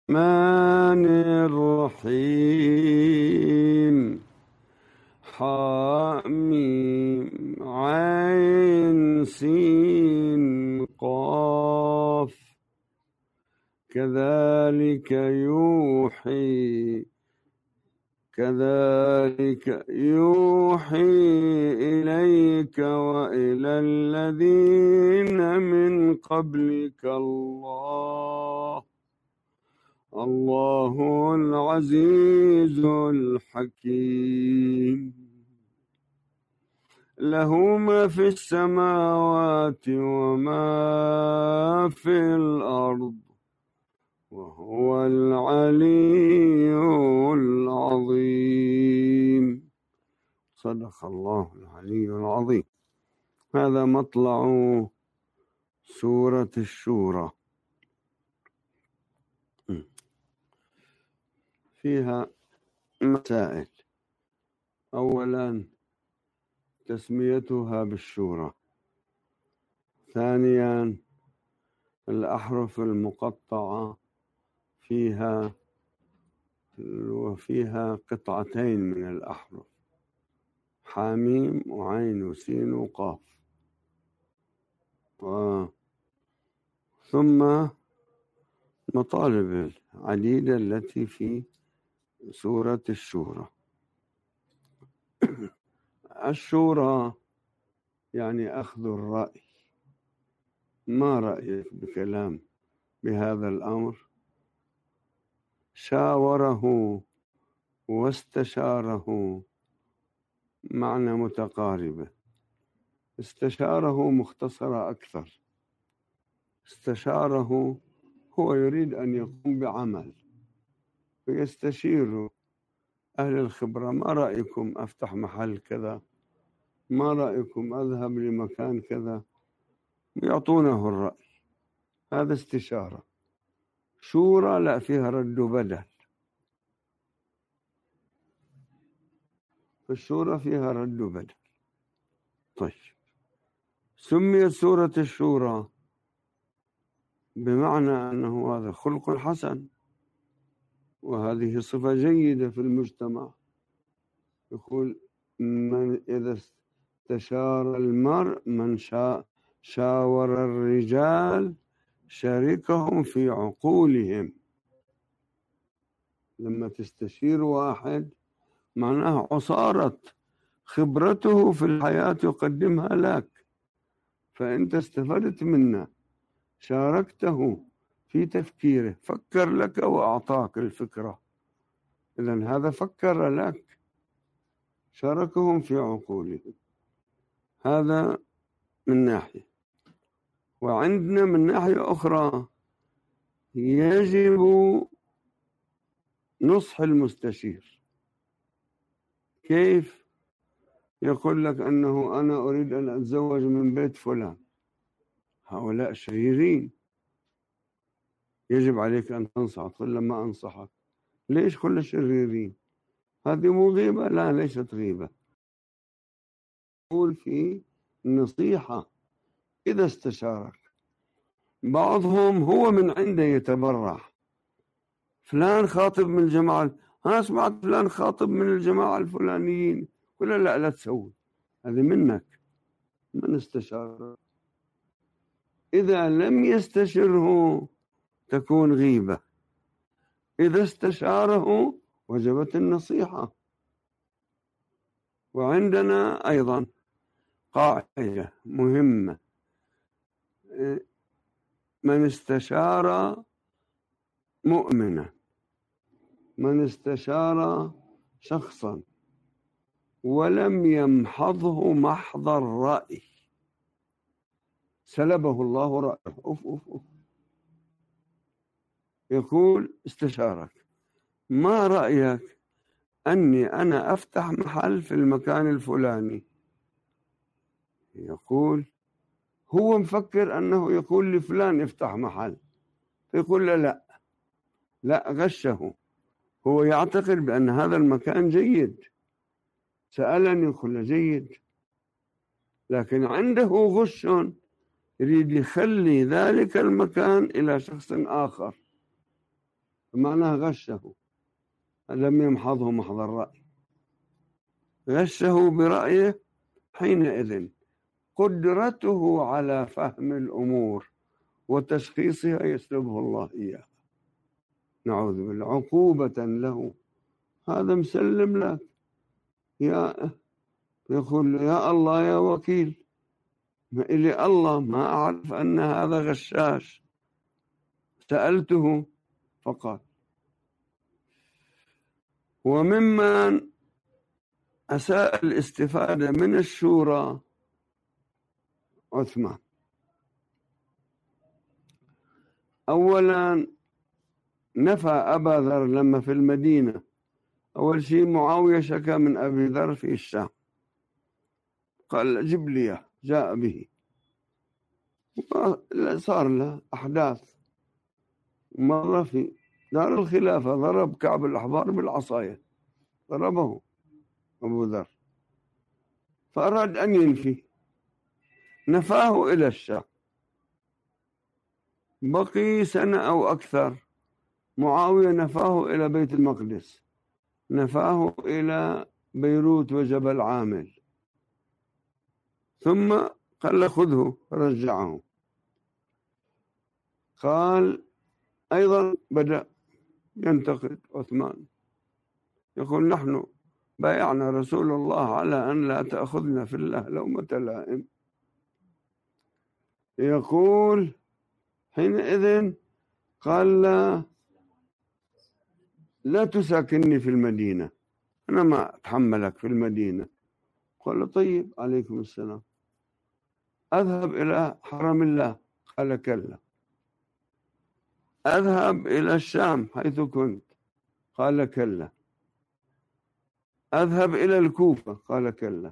الرحيم حاميم عين سين قاف كذلك يوحي إليك وإلى الذين من قبلك الله العزيز الحكيم له ما في السماوات وما في الأرض وهو العلي العظيم. صدق الله العلي العظيم. هذا مطلع سورة الشورى، فيها مسائل. أولا تسميتها بالشورى. ثانيا الأحرف المقطعة وفيها قطعتين من الأحرف، حاميم وعين وسين وقاف. ثم مطالب العديدة التي في سورة الشورى. الشورى يعني أخذ الرأي. ما رأيك بكلام بهذا الأمر؟ شاوره واستشاره معنى متقاربة. استشاره مختصرة أكثر. استشاره هو يريد أن يقوم بعمل فيستشير أهل الخبرة. ما رأيكم أفتح محل كذا؟ ما رأيكم أذهب لمكان كذا؟ يعطونه الرأي. هذا استشارة. شورى لا، فيها رد بدل. فالشورى فيها رد بدل. طيب، سميت سورة الشورى بمعنى أنه هذا خلق حسن، وهذه صفة جيدة في المجتمع. يقول من إذا استشار المرء من شاور الرجال شاركهم في عقولهم. لما تستشير واحد معناه عصارة خبرته في الحياة يقدمها لك، فأنت استفدت منه، شاركته في تفكيره، فكر لك وأعطاك الفكرة. إذن هذا فكر لك، شاركهم في عقولهم. هذا من ناحية. وعندنا من ناحية أخرى يجب نصح المستشير. كيف؟ يقول لك أنه أنا أريد أن أتزوج من بيت فلان، هؤلاء شريرين، يجب عليك أن تنصح. تقول لما أنصحك ليش كل شريرين؟ هذه مو غيبة؟ لا، ليست غيبة. يقول في نصيحة إذا استشارك. بعضهم هو من عنده يتبرع، فلان خاطب من الجماعة، أنا سمعت فلان خاطب من الجماعة الفلانيين، قل لا تسوي، هذه منك، من استشار. إذا لم يستشره تكون غيبة، إذا استشاره وجبت النصيحة. وعندنا أيضا قاعدة مهمة: من استشار مؤمنا، من استشار شخصا ولم يمحضه محض الرأي سلبه الله رأيه. أوف. يقول استشارك، ما رأيك أني أنا أفتح محل في المكان الفلاني؟ يقول هو مفكر أنه يقول لفلان افتح محل، فيقول لا غشه. هو يعتقد بأن هذا المكان جيد، سألني يقول جيد، لكن عنده غش، يريد يخلي ذلك المكان إلى شخص آخر. معناه غشه، لم يمحضه محض الرأي، غشه برأيه. حينئذ قدرته على فهم الأمور وتشخيصها يسلبه الله إياه، نعوذ بالله، عقوبة له. هذا مسلم لك، يقول يا الله يا وكيل، ما إلي الله ما أعرف أن هذا غشاش، سألته فقال. وممن أساء الاستفادة من الشورى عثمان. أولا نفى أبا ذر لما في المدينة، أول شيء معاوية شكى من أبي ذر في الشام، قال جب لي، جاء به، صار له أحداث. مرة في دار الخلافة ضرب كعب الأحبار بالعصاية، ضربه أبو ذر، فأراد أن ينفي، نفاه إلى الشام، بقي سنة أو أكثر. معاوية نفاه إلى بيت المقدس، نفاه إلى بيروت وجبل عامل، ثم قال خذه رجعه. قال أيضا بدأ ينتقد عثمان، يقول نحن بايعنا رسول الله على أن لا تأخذنا في الله لومة لائم. يقول حينئذ قال لا تساكنني في المدينة، أنا ما أتحملك في المدينة. قال طيب عليكم السلام، أذهب إلى حرم الله، قال كلا. أذهب إلى الشام حيث كنت، قال كلا. أذهب إلى الكوفة، قال كلا.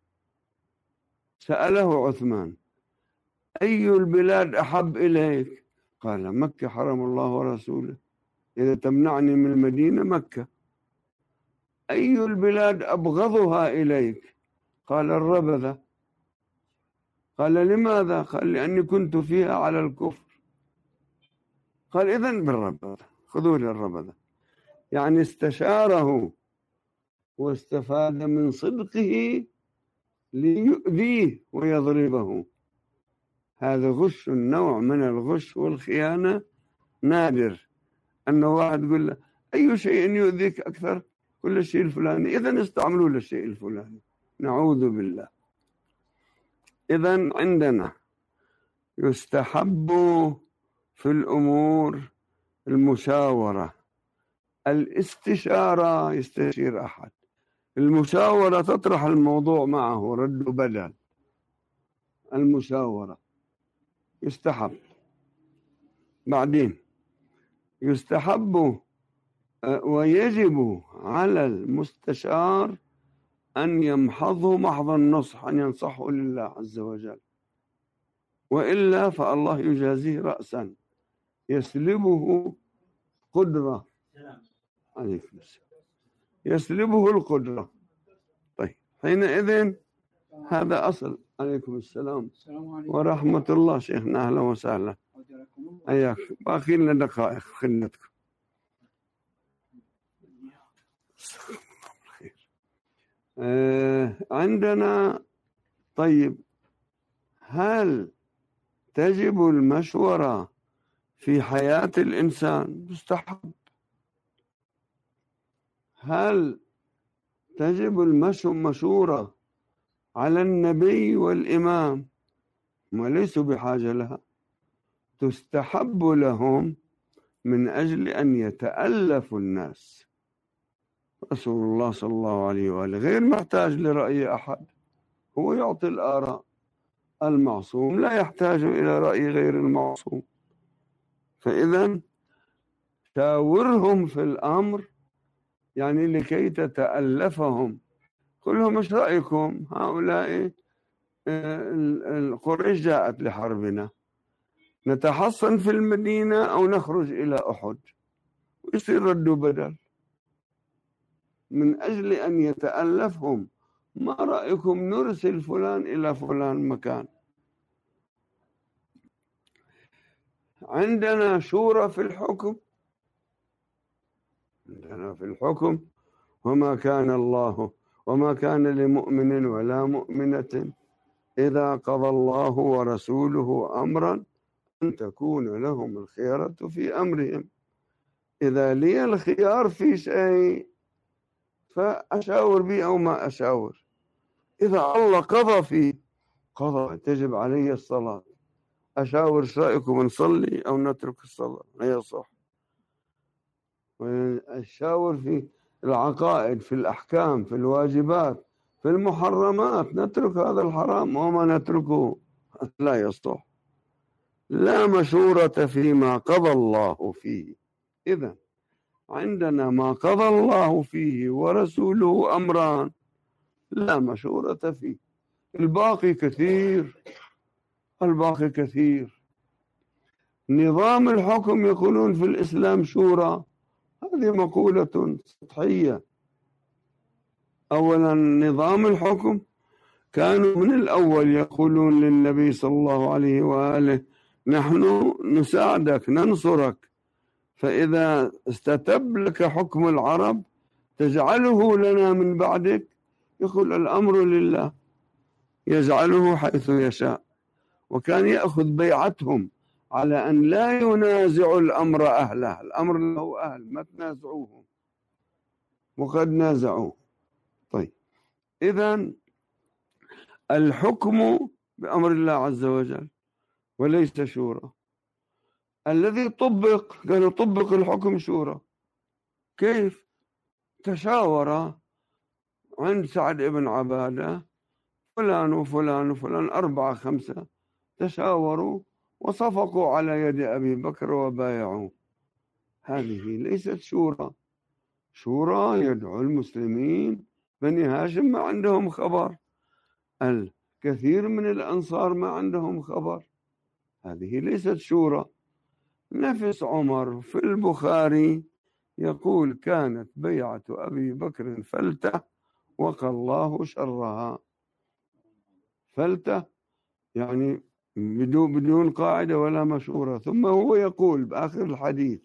سأله عثمان أي البلاد أحب إليك؟ قال مكة حرم الله ورسوله، إذا تمنعني من المدينة مكة. أي البلاد أبغضها إليك؟ قال الربذة. قال لماذا؟ قال لأني كنت فيها على الكفر. قال إذن بالربذة، خذوا لي الربذة. يعني استشاره واستفاد من صدقه ليؤذيه ويضربه. هذا غش، نوع من الغش والخيانة نادر، أنه واحد يقول له أي شيء يؤذيك أكثر؟ كل الشيء الفلاني، إذن استعملوا للشيء الفلاني، نعوذ بالله. إذن عندنا يستحب في الأمور المشاورة، الاستشارة يستشير أحد، المشاورة تطرح الموضوع معه رد بدل، المشاورة يستحب. بعدين يستحب ويجب على المستشار أن يمحضه محض النصح، أن ينصحه لله عز وجل، وإلا فالله يجازيه رأسا، يسلبه قدرة. عليكم السلام. يسلبه القدرة. طيب حينئذ هذا أصل. عليكم السلام ورحمة الله شيخنا، أهلا وسهلا، حياك. باقي لنا دقائق خدمتكم. عندنا طيب، هل تجب المشورة في حياة الإنسان؟ مستحب. هل تجب المشورة على النبي والإمام؟ ما ليسوا بحاجة لها، تستحب لهم من أجل أن يتألفوا الناس. رسول الله صلى الله عليه وآله غير محتاج لرأي أحد، هو يعطي الآراء، المعصوم لا يحتاج إلى رأي غير المعصوم. فإذا شاورهم في الأمر، يعني لكي تتألفهم، قل لهم ايش رأيكم؟ هؤلاء القريش جاءت لحربنا، نتحصن في المدينة أو نخرج إلى أحد، ويصير ردوا بدل، من أجل أن يتألفهم. ما رأيكم نرسل فلان إلى فلان مكان؟ عندنا شورى في الحكم، يعني في الحكم وما كان لمؤمن ولا مؤمنة إذا قضى الله ورسوله أمرا أن تكون لهم الخيرة في أمرهم. إذا لي الخيار في شيء فأشاور به أو ما أشاور. إذا الله قضى فيه قضى تجب علي الصلاة، أشاور ايش رأيكم نصلي أو نترك الصلاة؟ هي صح. أشاور في العقائد، في الأحكام، في الواجبات، في المحرمات، نترك هذا الحرام وما نتركه لا يصلح. لا مشورة فيما قضى الله فيه. إذا عندنا ما قضى الله فيه ورسوله أمران لا مشورة فيه. الباقي كثير. نظام الحكم يقولون في الإسلام شورى، هذه مقولة سطحية. أولا نظام الحكم كانوا من الأول يقولون للنبي صلى الله عليه وآله نحن نساعدك ننصرك، فإذا استتب لك حكم العرب تجعله لنا من بعدك. يقول الأمر لله يجعله حيث يشاء. وكان يأخذ بيعتهم على أن لا ينازع الأمر أهله، الأمر له أهل ما تنازعوهم، وقد نازعوه. طيب إذن الحكم بأمر الله عز وجل وليس شورى. الذي قالوا طبق الحكم شورى. كيف؟ تشاور عند سعد بن عبادة فلان وفلان وفلان 4 5 تشاوروا وصفقوا على يد أبي بكر وبايعوا. هذه ليست شورى. شورى يدعو المسلمين، بني هاشم ما عندهم خبر، الكثير من الأنصار ما عندهم خبر، هذه ليست شورى. نفس عمر في البخاري يقول كانت بيعة أبي بكر فلتة وقى الله شرها. فلتة يعني بدون قاعدة ولا مشورة. ثم هو يقول بآخر الحديث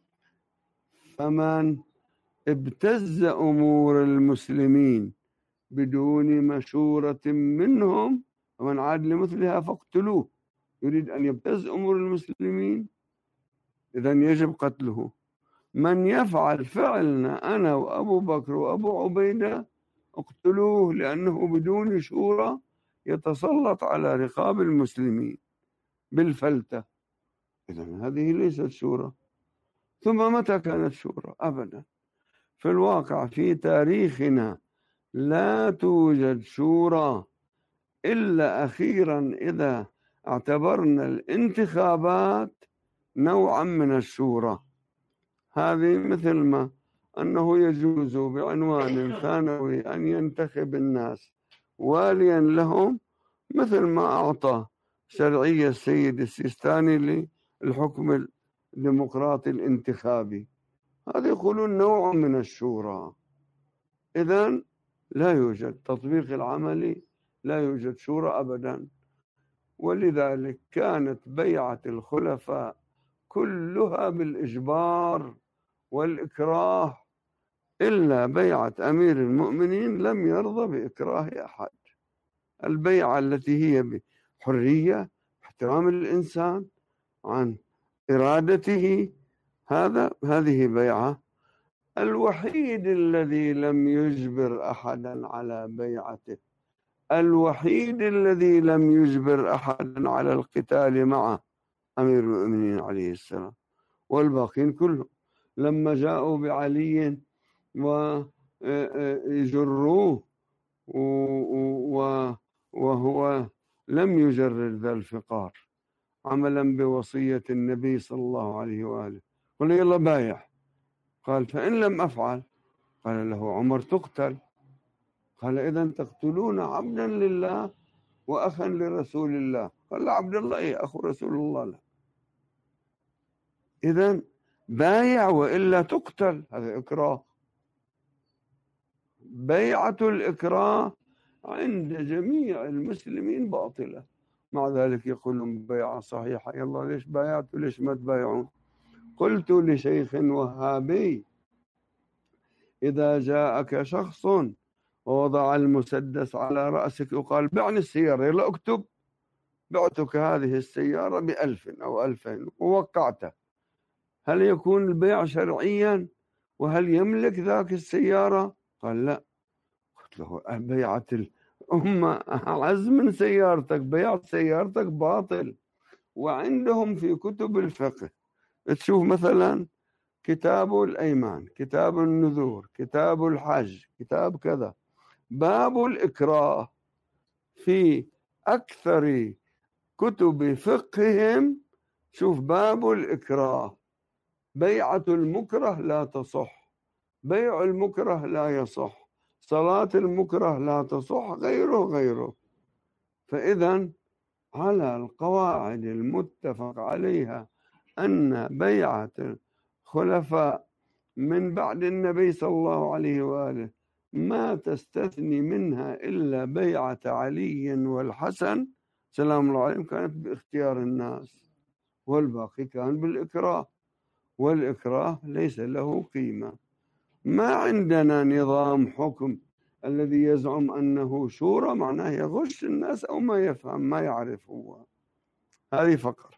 فمن ابتز أمور المسلمين بدون مشورة منهم ومن عاد لمثلها فاقتلوه. يريد أن يبتز أمور المسلمين إذن يجب قتله. من يفعل فعلنا أنا وأبو بكر وأبو عبيدة اقتلوه، لأنه بدون شورى يتسلط على رقاب المسلمين بالفلتة. إذن هذه ليست شورى. ثم متى كانت شورى؟ أبدا. في الواقع في تاريخنا لا توجد شورى إلا أخيرا إذا اعتبرنا الانتخابات نوعا من الشورى. هذه مثل ما أنه يجوز بعنوان ثانوي أن ينتخب الناس واليا لهم، مثل ما أعطى شرعية السيد السيستاني للحكم الديمقراطي الانتخابي. هذا يقولون نوع من الشورى. إذن لا يوجد تطبيق العملي، لا يوجد شورى أبدا. ولذلك كانت بيعة الخلفاء كلها بالإجبار والإكراه، إلا بيعة أمير المؤمنين لم يرضى بإكراه أحد. البيعة التي هي بحرية احترام الإنسان عن إرادته، هذه بيعة. الوحيد الذي لم يجبر أحدا على بيعته، الوحيد الذي لم يجبر أحدا على القتال مع أمير المؤمنين عليه السلام، والباقين كلهم لما جاءوا بعلي ويجروه وهو لم يجرر ذا الفقار عملا بوصية النبي صلى الله عليه وآله، قال يلا بايع. قال فإن لم أفعل، قال له عمر تقتل. قال إذن تقتلون عبدا لله وأخا لرسول الله. قال لا عبد الله إيه أخو رسول الله لا. إذن بايع وإلا تقتل، هذا إكراه. بيعة الإكراه عند جميع المسلمين باطلة، مع ذلك يقولون بيعة صحيحة. يلا ليش بايعتوا ليش ما تبايعون؟ قلت لشيخ وهابي إذا جاءك شخص ووضع المسدس على رأسك وقال بعني السيارة، يلا اكتب بعتك هذه السيارة ب1000 أو 2000 ووقعته، هل يكون البيع شرعيا؟ وهل يملك ذاك السيارة؟ قال لا. قلت له بيعة الأمة أعز من سيارتك، بيعت سيارتك باطل. وعندهم في كتب الفقه تشوف مثلا كتاب الأيمان، كتاب النذور، كتاب الحج، كتاب كذا، باب الإكراه في أكثر كتب فقههم، شوف باب الإكراه، بيعة المكره لا تصح، بيع المكره لا يصح، صلاة المكره لا تصح، غيره. فإذا على القواعد المتفق عليها أن بيعة الخلفاء من بعد النبي صلى الله عليه وآله ما تستثني منها إلا بيعة علي والحسن سلام الله عليهم كانت باختيار الناس، والباقي كان بالإكراه، والإكراه ليس له قيمة. ما عندنا نظام حكم الذي يزعم أنه شورى معناه يغش الناس أو ما يفهم ما يعرف هو، هذه فقط.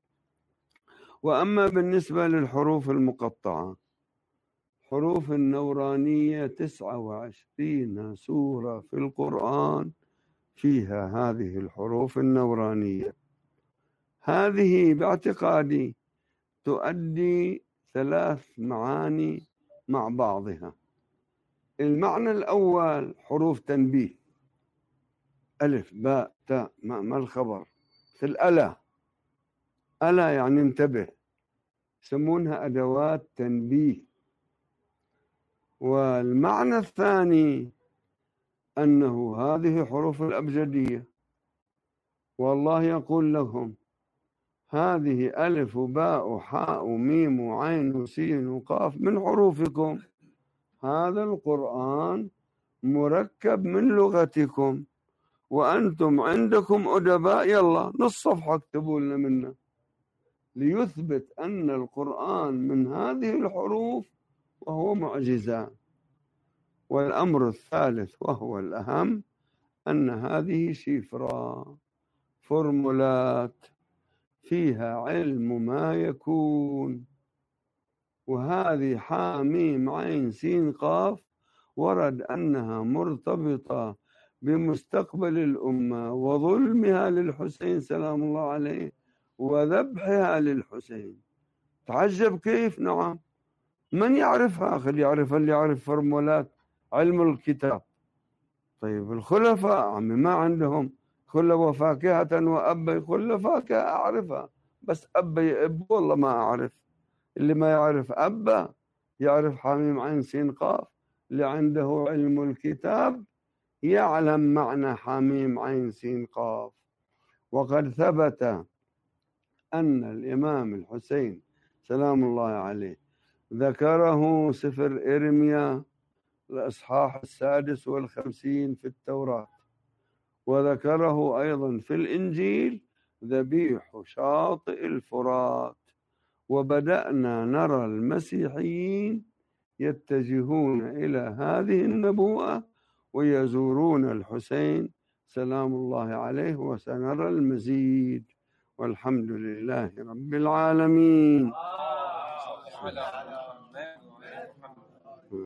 وأما بالنسبة للحروف المقطعة، حروف النورانية 29 سورة في القرآن فيها هذه الحروف النورانية. هذه باعتقادي تؤدي 3 معاني مع بعضها. المعنى الأول حروف تنبيه، ألف باء تاء ما الخبر، في الألا، ألا يعني انتبه، يسمونها أدوات تنبيه. والمعنى الثاني أنه هذه حروف الأبجدية، والله يقول لهم هذه ألف وباء وحاء وميم وعين وسين وقاف من حروفكم، هذا القرآن مركب من لغتكم، وأنتم عندكم أدباء، يلا نص صفحة اكتبوا لنا منه، ليثبت أن القرآن من هذه الحروف وهو معجزة. والأمر الثالث وهو الأهم أن هذه شفرة، فورمولات فيها علم ما يكون. وهذه حاء ميم عين سين قاف ورد أنها مرتبطة بمستقبل الأمة وظلمها للحسين سلام الله عليه وذبحها للحسين. تعجب كيف؟ نعم، من يعرفها؟ خلي يعرف اللي يعرف فورمولات علم الكتاب. طيب الخلفاء عمي ما عندهم خل وفاكهة وأب، يقول فاكهة أعرفها بس أب يأب والله ما أعرف. اللي ما يعرف أب يعرف حميم عين سين قاف، اللي عنده علم الكتاب يعلم معنى حميم عين سين قاف. وقد ثبت أن الإمام الحسين سلام الله عليه ذكره سفر إرميا الإصحاح 56 في التوراة، وذكره أيضا في الإنجيل ذبيح شاطئ الفرات. وبدأنا نرى المسيحيين يتجهون إلى هذه النبوءة ويزورون الحسين سلام الله عليه، وسنرى المزيد، والحمد لله رب العالمين.